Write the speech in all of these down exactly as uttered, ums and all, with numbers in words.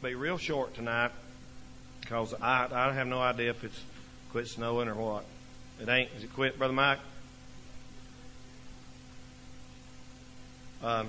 be real short tonight because I, I have no idea if it's quit snowing or what. It ain't. Is it quit, Brother Mike? Um,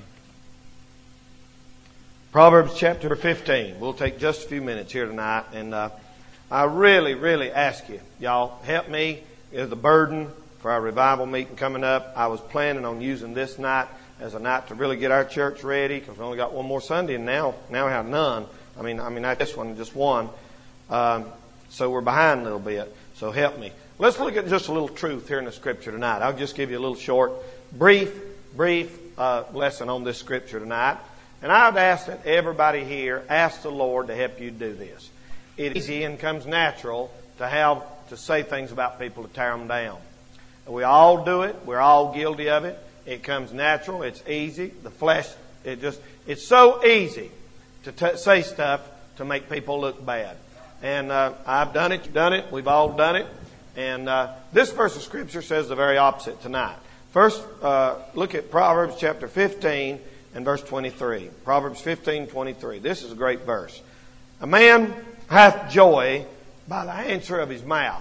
Proverbs chapter fifteen. We'll take just a few minutes here tonight. And uh, I really, really ask you, y'all, help me. There's a burden for our revival meeting coming up. I was planning on using this night as a night to really get our church ready because we only got one more Sunday, and now now we have none. I mean, I mean, not this one, just one. Um, so we're behind a little bit. So help me. Let's look at just a little truth here in the Scripture tonight. I'll just give you a little short, brief, brief uh, lesson on this Scripture tonight. And I would ask that everybody here ask the Lord to help you do this. It's easy and comes natural to have to say things about people to tear them down. We all do it. We're all guilty of it. It comes natural. It's easy. The flesh, it just, it's so easy to t- say stuff to make people look bad. And uh, I've done it. You've done it. We've all done it. And uh, this verse of Scripture says the very opposite tonight. First, uh, look at Proverbs chapter fifteen and verse twenty-three. Proverbs fifteen, twenty-three. This is a great verse. A man hath joy by the answer of his mouth,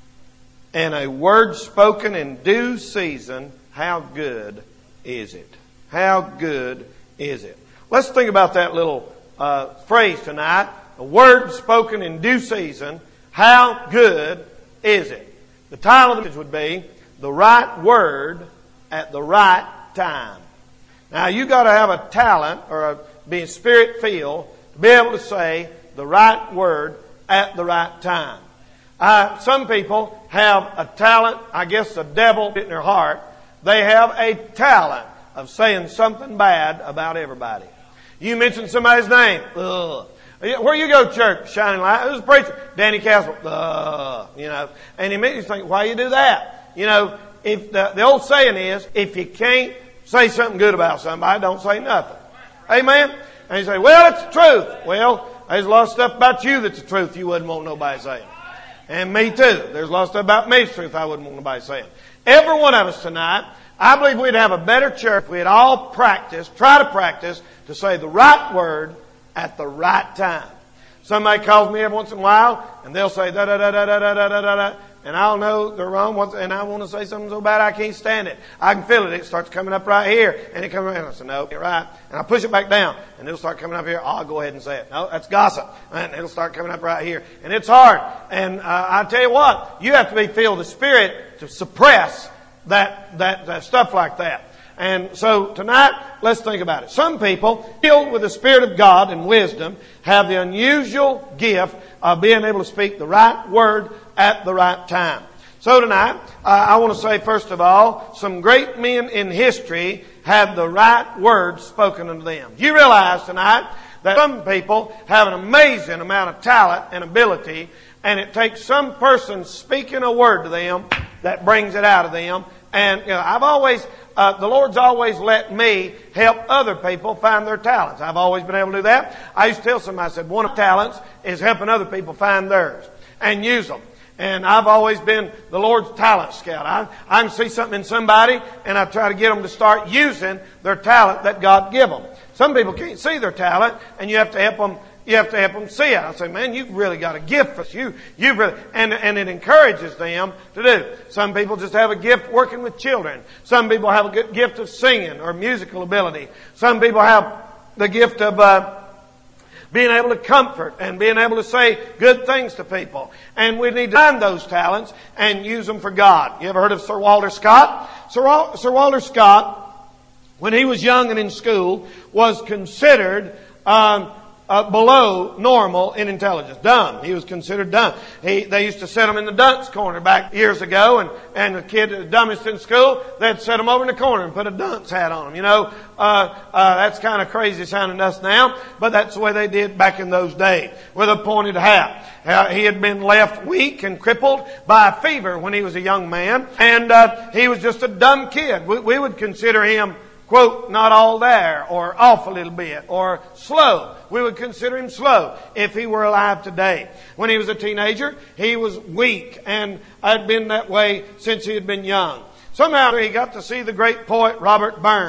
and a word spoken in due season, how good is it? How good is it? Let's think about that little uh, phrase tonight. A word spoken in due season, how good is it? The title of the message would be, The Right Word at the Right Time. Now, you got to have a talent or a, be spirit-filled to be able to say the right word at the right time. Uh, some people have a talent, I guess the devil in their heart. They have a talent of saying something bad about everybody. You mention somebody's name. Ugh. Where you go to church? Shining Light. Who's a preacher? Danny Castle. Ugh. You know. And immediately you think, why you do that? You know, if the, the old saying is, if you can't say something good about somebody, don't say nothing. Amen? And you say, well, it's the truth. Well, there's a lot of stuff about you that's the truth you wouldn't want nobody saying. And me too. There's a lot of stuff about me that's the truth I wouldn't want nobody saying. Every one of us tonight, I believe we'd have a better church if we'd all practice, try to practice, to say the right word at the right time. Somebody calls me every once in a while, and they'll say da da da da da da da da da, and I'll know they're wrong, and I want to say something so bad I can't stand it. I can feel it. It starts coming up right here, and it comes right, and I say, no, you're right. And I push it back down, and it'll start coming up here. I'll go ahead and say it. No, that's gossip. And it'll start coming up right here. And it's hard. And uh, I tell you what, you have to be filled with the Spirit to suppress that, that, that stuff like that. And so tonight, let's think about it. Some people, filled with the Spirit of God and wisdom, have the unusual gift of being able to speak the right word at the right time. So tonight, uh, I want to say, first of all, some great men in history had the right word spoken unto them. You realize tonight that some people have an amazing amount of talent and ability, and it takes some person speaking a word to them that brings it out of them. And you know, I've always, uh, the Lord's always let me help other people find their talents. I've always been able to do that. I used to tell somebody, I said, one of the talents is helping other people find theirs and use them. And I've always been the Lord's talent scout. I, I can see something in somebody, and I try to get them to start using their talent that God give them. Some people can't see their talent, and you have to help them. You have to help them see it. I say, man, you've really got a gift for you. You really, and and it encourages them to do. Some people just have a gift working with children. Some people have a good gift of singing or musical ability. Some people have the gift of uh, being able to comfort and being able to say good things to people. And we need to find those talents and use them for God. You ever heard of Sir Walter Scott? Sir, Wal- Sir Walter Scott, when he was young and in school, was considered um, uh, below normal in intelligence. Dumb. He was considered dumb. He, they used to set him in the dunce corner back years ago, and, and the kid, the dumbest in school, they'd set him over in the corner and put a dunce hat on him. You know, uh, uh, that's kind of crazy sounding to us now, but that's the way they did back in those days, with a pointed hat. Uh, he had been left weak and crippled by a fever when he was a young man, and uh, he was just a dumb kid. We, we would consider him, quote, not all there, or off a little bit, or slow. We would consider him slow if he were alive today. When he was a teenager, he was weak and had been that way since he had been young. Somehow he got to see the great poet Robert Burns.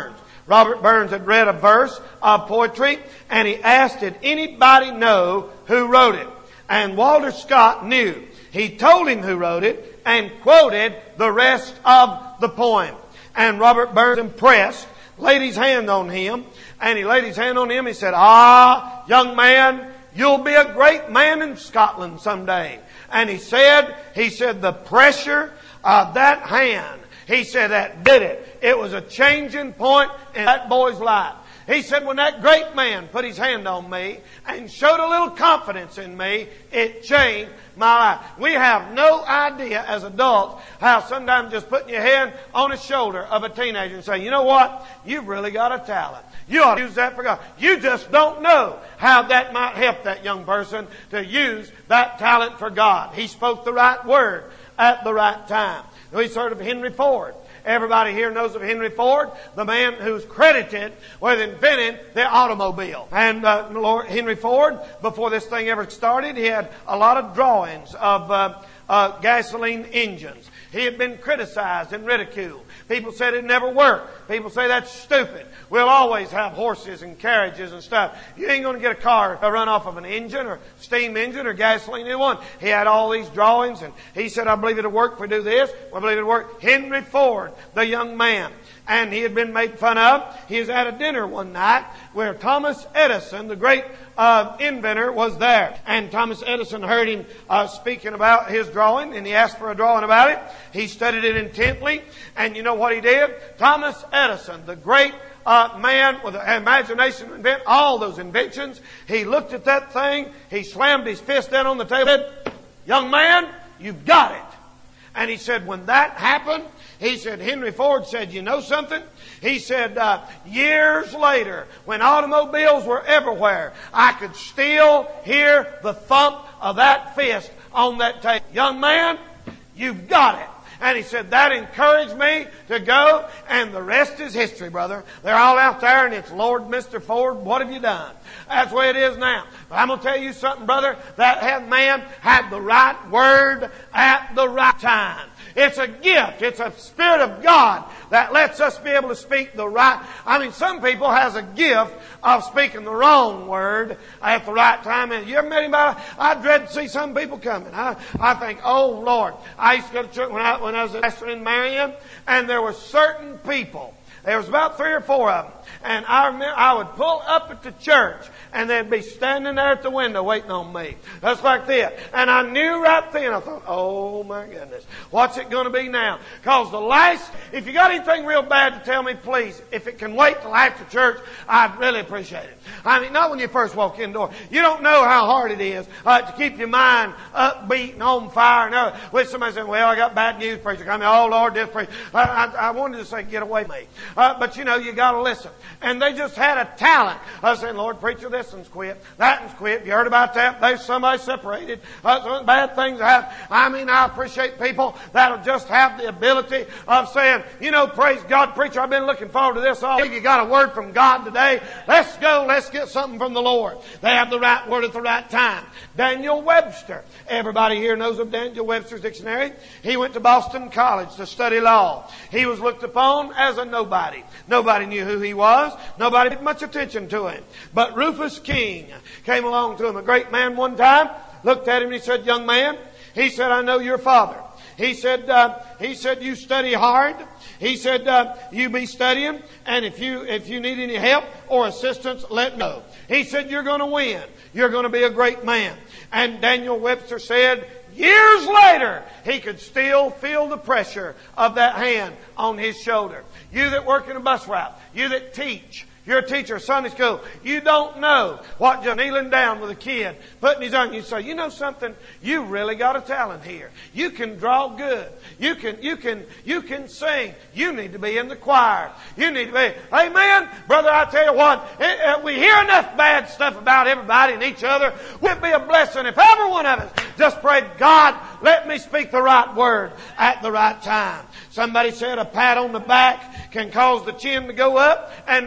Robert Burns had read a verse of poetry, and he asked, did anybody know who wrote it? And Walter Scott knew. He told him who wrote it and quoted the rest of the poem. And Robert Burns, impressed, laid his hand on him, and he laid his hand on him. He said, ah, young man, you'll be a great man in Scotland someday. And he said, he said, the pressure of that hand, he said, that did it. It was a changing point in that boy's life. He said, when that great man put his hand on me and showed a little confidence in me, it changed my life. We have no idea as adults how sometimes just putting your hand on the shoulder of a teenager and saying, you know what? You've really got a talent. You ought to use that for God. You just don't know how that might help that young person to use that talent for God. He spoke the right word at the right time. We heard of Henry Ford. Everybody here knows of Henry Ford, the man who's credited with inventing the automobile. And uh, Lord Henry Ford, before this thing ever started, he had a lot of drawings of uh, uh, gasoline engines. He had been criticized and ridiculed. People said it never worked. People say that's stupid. We'll always have horses and carriages and stuff. You ain't going to get a car to run off of an engine or steam engine or gasoline. Either one. He had all these drawings, and he said, I believe it'll work if we do this. I believe it'll work. Henry Ford, the young man. And he had been made fun of. He was at a dinner one night where Thomas Edison, the great uh, inventor, was there. And Thomas Edison heard him uh, speaking about his drawing, and he asked for a drawing about it. He studied it intently, and you know what he did? Thomas Edison, the great uh, man with an imagination to invent all those inventions, he looked at that thing, he slammed his fist down on the table and said, young man, you've got it. And he said, when that happened, he said, Henry Ford said, you know something? He said, uh, years later, when automobiles were everywhere, I could still hear the thump of that fist on that table. Young man, you've got it. And he said, that encouraged me to go, and the rest is history, brother. They're all out there, and it's, Lord, Mister Ford, what have you done? That's the way it is now. But I'm going to tell you something, brother. That man had the right word at the right time. It's a gift. It's a Spirit of God that lets us be able to speak the right. I mean, some people has a gift of speaking the wrong word at the right time. And you ever met anybody? I dread to see some people coming. I, I think, oh Lord. I used to go to church when I, when I was a pastor in Marion, and there were certain people. There was about three or four of them. And I remember I would pull up at the church, and they'd be standing there at the window waiting on me. That's like this. And I knew right then, I thought, oh my goodness, what's it going to be now? Because the last, if you got anything real bad to tell me, please, if it can wait till after church, I'd really appreciate it. I mean, not when you first walk in the door. You don't know how hard it is uh, to keep your mind upbeat and on fire. And uh, with somebody saying, well, I got bad news, preacher. I mean, oh Lord, this preacher. I, I, I wanted to say, get away from me. Uh, but you know, you got to listen. And they just had a talent of saying, Lord, preacher, this one's quit. That one's quit. You heard about that? There's somebody separated. Uh, some bad things happen. I mean, I appreciate people that'll just have the ability of saying, you know, praise God, preacher, I've been looking forward to this all week. You got a word from God today. Let's go. Let's get something from the Lord. They have the right word at the right time. Daniel Webster. Everybody here knows of Daniel Webster's dictionary. He went to Boston College to study law. He was looked upon as a nobody. Nobody knew who he was. Nobody paid much attention to him. But Rufus King came along to him, a great man one time, looked at him and he said, young man, he said, I know your father. He said, uh, he said, you study hard. He said, uh, you be studying, and if you, if you need any help or assistance, let me know. He said, you're going to win. You're going to be a great man. And Daniel Webster said, years later, he could still feel the pressure of that hand on his shoulder. You that work in a bus route, you that teach, you're a teacher of Sunday school. You don't know what just kneeling down with a kid, putting his arm. You say, you know something? You really got a talent here. You can draw good. You can, you can, you can sing. You need to be in the choir. You need to be, amen? Brother, I tell you what, it, uh, we hear enough bad stuff about everybody and each other. Would it be a blessing if every one of us just prayed, God, let me speak the right word at the right time. Somebody said a pat on the back can cause the chin to go up and the shoulder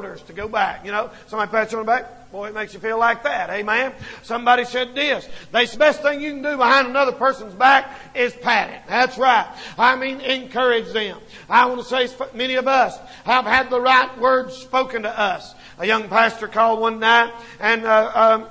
elders to go back. You know, somebody pats you on the back. Boy, it makes you feel like that. Amen. Somebody said this. They said the best thing you can do behind another person's back is pat it. That's right. I mean, encourage them. I want to say many of us have had the right words spoken to us. A young pastor called one night and, uh, um,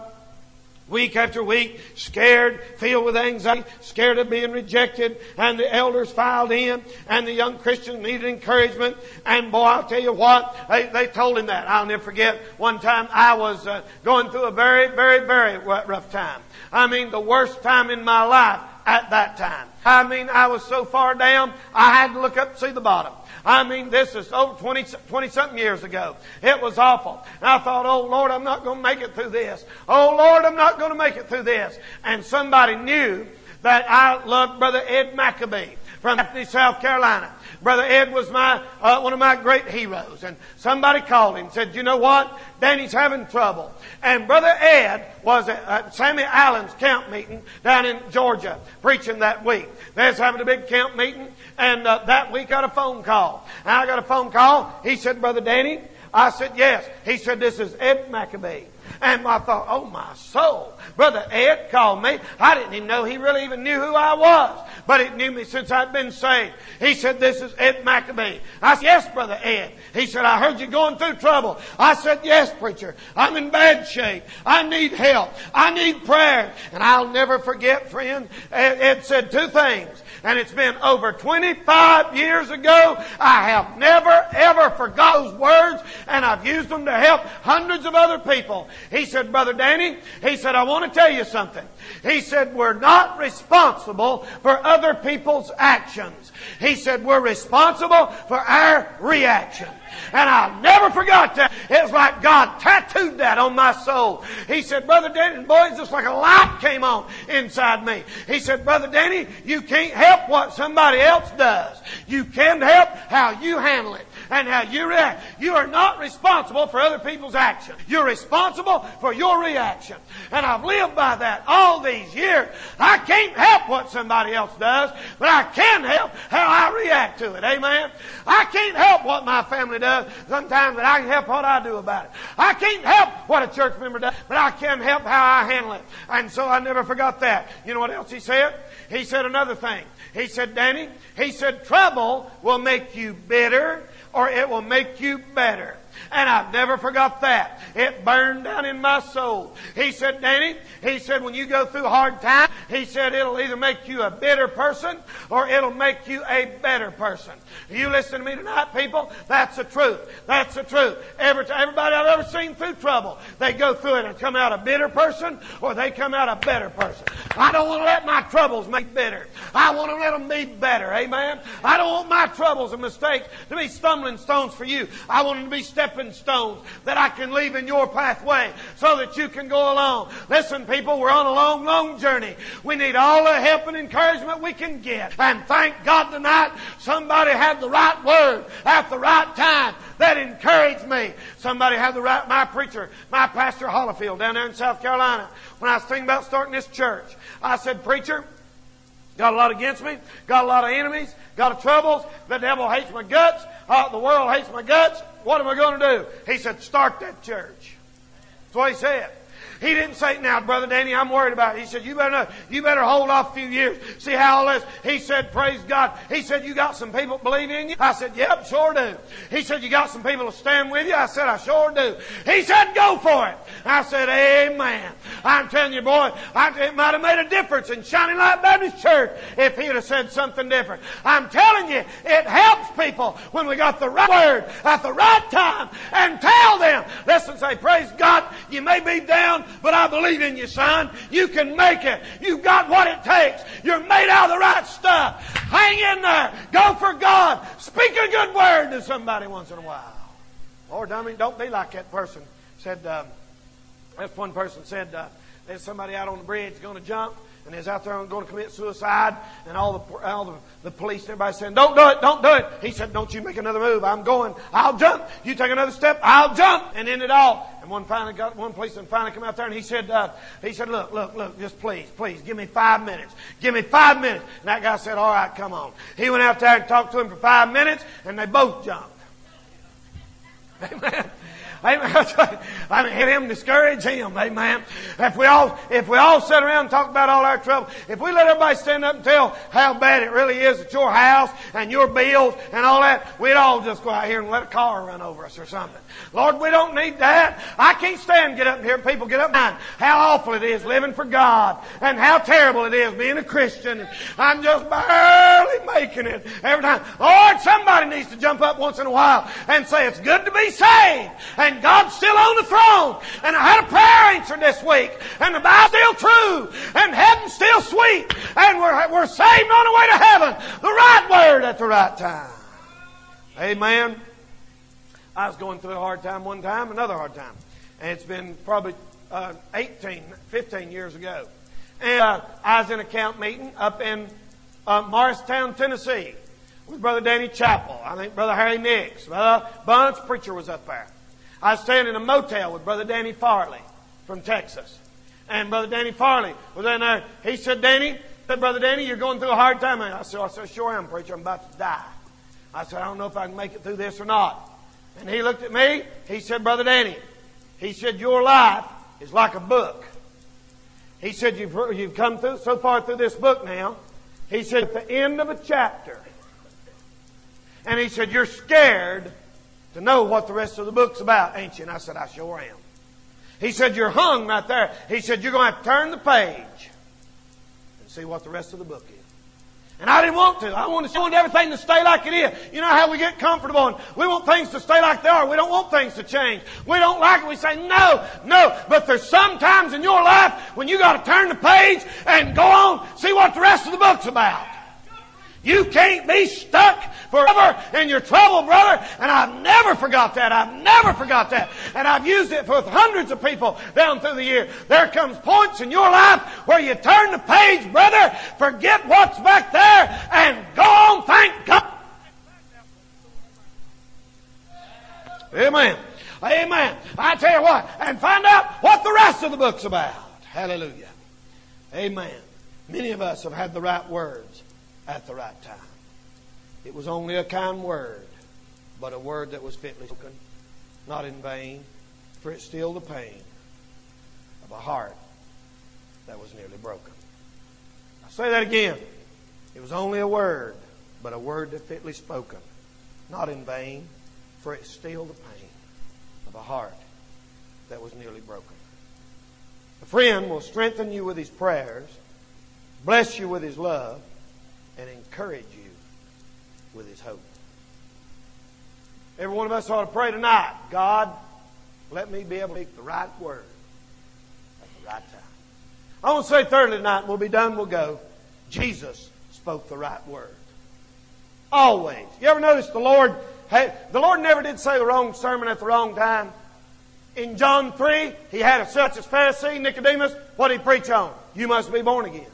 week after week, scared, filled with anxiety, scared of being rejected, and the elders filed in, and the young Christians needed encouragement, and boy, I'll tell you what, they, they told him that. I'll never forget, one time I was uh, going through a very, very, very rough time. I mean, the worst time in my life at that time. I mean, I was so far down, I had to look up and see the bottom. I mean, this is over twenty, twenty-something years ago. It was awful. And I thought, oh, Lord, I'm not going to make it through this. Oh, Lord, I'm not going to make it through this. And somebody knew that I loved Brother Ed Maccabee from South Carolina. Brother Ed was my uh, one of my great heroes. And somebody called him and said, you know what? Danny's having trouble. And Brother Ed was at uh, Sammy Allen's camp meeting down in Georgia preaching that week. They was having a big camp meeting. And uh, that week I got a phone call. And I got a phone call. He said, Brother Danny? I said, yes. He said, this is Ed Maccabee. And I thought, oh my soul. Brother Ed called me. I didn't even know he really even knew who I was. But he knew me since I'd been saved. He said, this is Ed Maccabee. I said, yes, Brother Ed. He said, I heard you going through trouble. I said, yes, preacher. I'm in bad shape. I need help. I need prayer. And I'll never forget, friend, Ed, Ed said two things. And it's been over twenty-five years ago. I have never, ever forgot those words. And I've used them to help hundreds of other people. He said, Brother Danny, he said, I want to tell you something. He said, we're not responsible for other people's actions. He said, we're responsible for our reaction. And I'll never forgot that. It's like God tattooed that on my soul. He said, Brother Danny, and boy, it's just like a light came on inside me. He said, Brother Danny, you can't help what somebody else does. You can help how you handle it and how you react. You are not responsible for other people's actions. You're responsible for your reaction. And I've lived by that all these years. I can't help what somebody else does, but I can help how I react to it. Amen? I can't help what my family does sometimes, but I can help what I do about it. I can't help what a church member does, but I can help how I handle it. And so I never forgot that. You know what else he said? He said another thing. He said, Danny, he said, trouble will make you bitter or it will make you better. And I've never forgot that. It burned down in my soul. He said, Danny, he said, when you go through hard times, he said, it'll either make you a bitter person or it'll make you a better person. You listen to me tonight, people? That's the truth. That's the truth. Every, everybody I've ever seen through trouble, they go through it and come out a bitter person or they come out a better person. I don't want to let my troubles make bitter. I want to let them be better. Amen? I don't want my troubles and mistakes to be stumbling stones for you. I want them to be stepping stones that I can leave in your pathway so that you can go along. Listen, people, we're on a long, long journey. We need all the help and encouragement we can get. And thank God tonight somebody had the right word at the right time that encouraged me. Somebody had the right, my preacher, my pastor Hollifield down there in South Carolina, when I was thinking about starting this church, I said, preacher, got a lot against me, got a lot of enemies, got a troubles, the devil hates my guts, uh, the world hates my guts. What am I going to do? He said, start that church. That's what he said. He didn't say, now, Brother Danny, I'm worried about it. He said, you better, you better hold off a few years. See how all this. He said, praise God. He said, you got some people believing in you? I said, yep, sure do. He said, you got some people to stand with you? I said, I sure do. He said, go for it. I said, amen. I'm telling you, boy, I, it might have made a difference in Shining Light Baptist Church if he'd have said something different. I'm telling you, it helps people when we got the right word at the right time and tell them. Listen, say, praise God, you may be down, but I believe in you, son. You can make it. You've got what it takes. You're made out of the right stuff. Hang in there. Go for God. Speak a good word to somebody once in a while. Lord, I mean, don't be like that person. Said, um, that's one person said, uh, there's somebody out on the bridge going to jump, and is out there going to commit suicide, and all the all the, the police and everybody saying, don't do it, don't do it. He said, don't you make another move. I'm going. I'll jump. You take another step, I'll jump. And end it all. And one finally got one policeman finally come out there, and he said, uh, he said, look, look, look, just please, please, give me five minutes. Give me five minutes. And that guy said, all right, come on. He went out there and talked to him for five minutes, and they both jumped. Amen. Amen. I mean, hit him, discourage him. Amen. If we all, if we all sit around and talk about all our trouble, if we let everybody stand up and tell how bad it really is at your house and your bills and all that, we'd all just go out here and let a car run over us or something. Lord, we don't need that. I can't stand to get up here and people get up and how awful it is living for God and how terrible it is being a Christian. I'm just barely making it every time. Lord, somebody needs to jump up once in a while and say it's good to be saved and God's still on the throne and I had a prayer answered this week and the Bible's still true and heaven's still sweet and we're, we're saved on the way to heaven. The right word at the right time. Amen. I was going through a hard time one time, another hard time. And it's been probably uh, eighteen, fifteen years ago. And uh, I was in a camp meeting up in uh, Morristown, Tennessee with Brother Danny Chappell. I think Brother Harry Nix. Brother Bunch Preacher was up there. I was staying in a motel with Brother Danny Farley from Texas. And Brother Danny Farley was in there. He said, Danny, said, Brother Danny, you're going through a hard time. And I said, I said, sure am, preacher. I'm about to die. I said, I don't know if I can make it through this or not. And he looked at me. He said, Brother Danny, he said, your life is like a book. He said, you've, you've come through so far through this book now. He said, at the end of a chapter. And he said, you're scared to know what the rest of the book's about, ain't you? And I said, I sure am. He said, you're hung right there. He said, you're going to have to turn the page and see what the rest of the book is. And I didn't want to. I wanted, I wanted everything to stay like it is. You know how we get comfortable and we want things to stay like they are. We don't want things to change. We don't like it. We say, no, no. But there's some times in your life when you got to turn the page and go on, see what the rest of the book's about. You can't be stuck forever in your trouble, brother. And I've never forgot that. I've never forgot that. And I've used it with hundreds of people down through the year. There comes points in your life where you turn the page, brother, forget what's back there, and go on, thank God. Amen. Amen. I tell you what, and find out what the rest of the book's about. Hallelujah. Amen. Many of us have had the right words at the right time. It was only a kind word, but a word that was fitly spoken, not in vain, for it stilled the pain of a heart that was nearly broken. I'll say that again. It was only a word, but a word that fitly spoken, not in vain, for it stilled the pain of a heart that was nearly broken. A friend will strengthen you with his prayers, bless you with his love, and encourage you with his hope. Every one of us ought to pray tonight, God, let me be able to speak the right word at the right time. I want to say thirdly tonight, and we'll be done, we'll go. Jesus spoke the right word. Always. You ever notice the Lord, hey, the Lord never did say the wrong sermon at the wrong time? In John three, he had a such as Pharisee, Nicodemus. What did he preach on? You must be born again.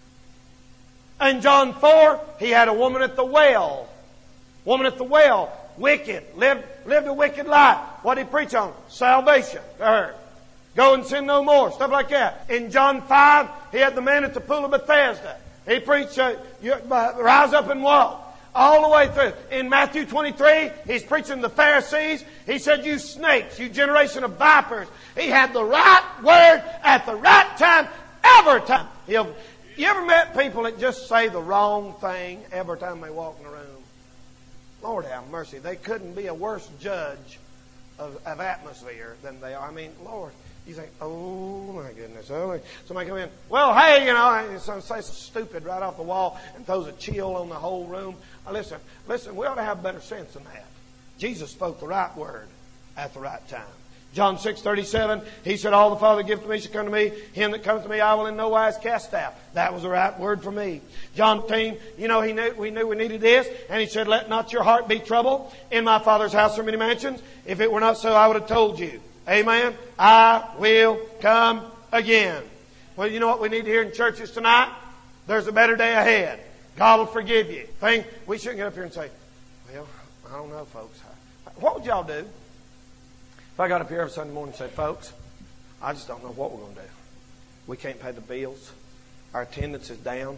In John four, he had a woman at the well. Woman at the well, wicked, lived, lived a wicked life. What did he preach on? Salvation to her. Go and sin no more, stuff like that. In John five, he had the man at the pool of Bethesda. He preached, uh, you, uh, rise up and walk. All the way through. In Matthew twenty-three, he's preaching to the Pharisees. He said, you snakes, you generation of vipers. He had the right word at the right time, every time. He'll, you ever met people that just say the wrong thing every time they walk in the room? Lord have mercy. They couldn't be a worse judge of, of atmosphere than they are. I mean, Lord, you think, oh my goodness. Oh, somebody come in. Well, hey, you know, some say something stupid right off the wall and throws a chill on the whole room. Now, listen, listen, we ought to have better sense than that. Jesus spoke the right word at the right time. John six thirty-seven, he said, all the Father giveth to me shall come to me. Him that cometh to me I will in no wise cast out. That was the right word for me. John fifteen, you know, he knew, we knew we needed this. And he said, let not your heart be troubled. In my Father's house are many mansions. If it were not so, I would have told you. Amen. I will come again. Well, you know what we need to hear in churches tonight? There's a better day ahead. God will forgive you. Thing, we shouldn't get up here and say, well, I don't know, folks. What would y'all do if I got up here every Sunday morning and said, folks, I just don't know what we're going to do. We can't pay the bills. Our attendance is down.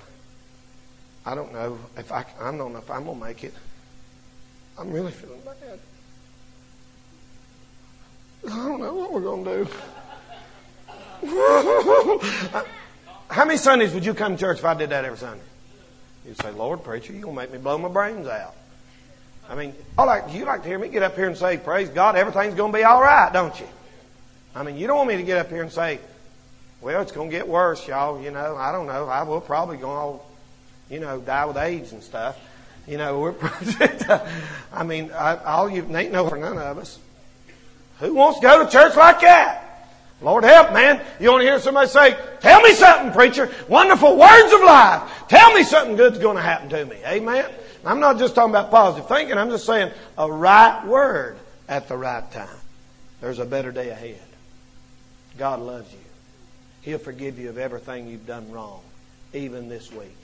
I don't know if I, I don't know if I'm going to make it. I'm really feeling bad. I don't know what we're going to do. How many Sundays would you come to church if I did that every Sunday? You'd say, Lord, preacher, you're going to make me blow my brains out. I mean, I like, you like to hear me get up here and say, praise God, everything's going to be all right, don't you? I mean, you don't want me to get up here and say, well, it's going to get worse, y'all. You know, I don't know. I will probably go, you know, die with AIDS and stuff. You know, we're, I mean, I, all you, ain't no for none of us. Who wants to go to church like that? Lord help, man. You want to hear somebody say, tell me something, preacher. Wonderful words of life. Tell me something good's going to happen to me. Amen. I'm not just talking about positive thinking. I'm just saying a right word at the right time. There's a better day ahead. God loves you. He'll forgive you of everything you've done wrong, even this week.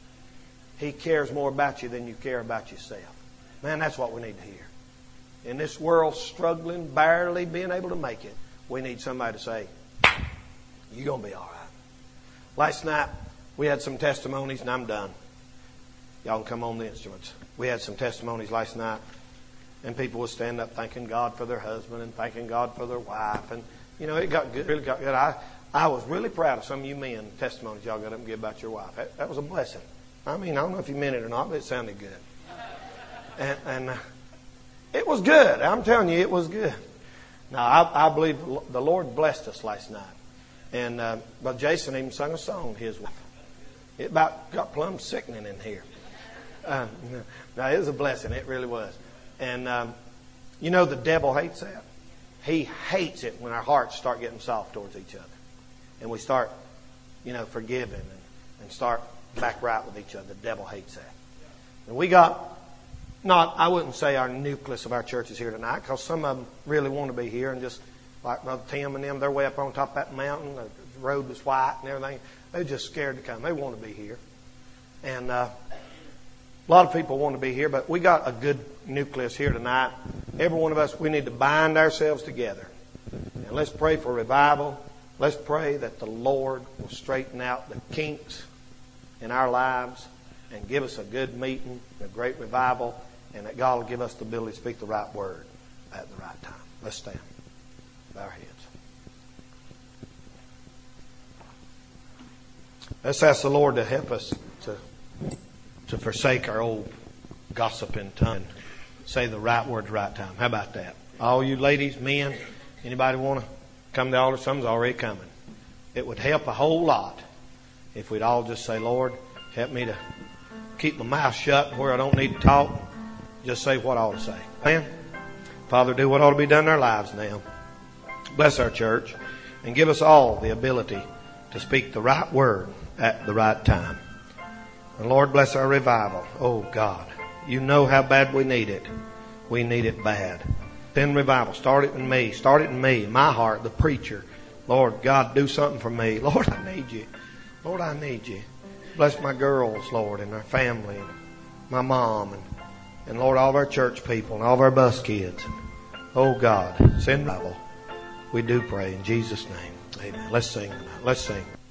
He cares more about you than you care about yourself. Man, that's what we need to hear. In this world, struggling, barely being able to make it, we need somebody to say, you're going to be all right. Last night, we had some testimonies, and I'm done. Y'all can come on the instruments. We had some testimonies last night, and people would stand up thanking God for their husband and thanking God for their wife. And, you know, it got good, really got good. I, I was really proud of some of you men, testimonies y'all got up and give about your wife. That, that was a blessing. I mean, I don't know if you meant it or not, but it sounded good. And, and uh, it was good. I'm telling you, it was good. Now, I, I believe the Lord blessed us last night. And uh, Brother Jason even sung a song to his wife. It about got plumb sickening in here. Uh, no, it was a blessing. It really was. And, um, you know, the devil hates that. He hates it when our hearts start getting soft towards each other. And we start, you know, forgiving and, and start back right with each other. The devil hates that. And we got, not, I wouldn't say our nucleus of our church is here tonight, because some of them really want to be here. And just like Brother Tim and them, they're way up on top of that mountain. The road was white and everything. They're just scared to come. They want to be here. And uh, a lot of people want to be here, but we got a good nucleus here tonight. Every one of us, we need to bind ourselves together. And let's pray for revival. Let's pray that the Lord will straighten out the kinks in our lives and give us a good meeting, a great revival, and that God will give us the ability to speak the right word at the right time. Let's stand. Bow our heads. Let's ask the Lord to help us to, to forsake our old gossiping tongue and say the right word at the right time. How about that? All you ladies, men, anybody want to come to the altar? Some's already coming. It would help a whole lot if we'd all just say, Lord, help me to keep my mouth shut where I don't need to talk. Just say what I ought to say. Amen. Father, do what ought to be done in our lives now. Bless our church and give us all the ability to speak the right word at the right time. And Lord, bless our revival. Oh God, you know how bad we need it. We need it bad. Send revival. Start it in me. Start it in me, my heart, the preacher. Lord God, do something for me. Lord, I need you. Lord, I need you. Bless my girls, Lord, and our family, and my mom, and, and Lord, all of our church people, and all of our bus kids. Oh God, send revival. We do pray in Jesus' name. Amen. Let's sing. Let's sing.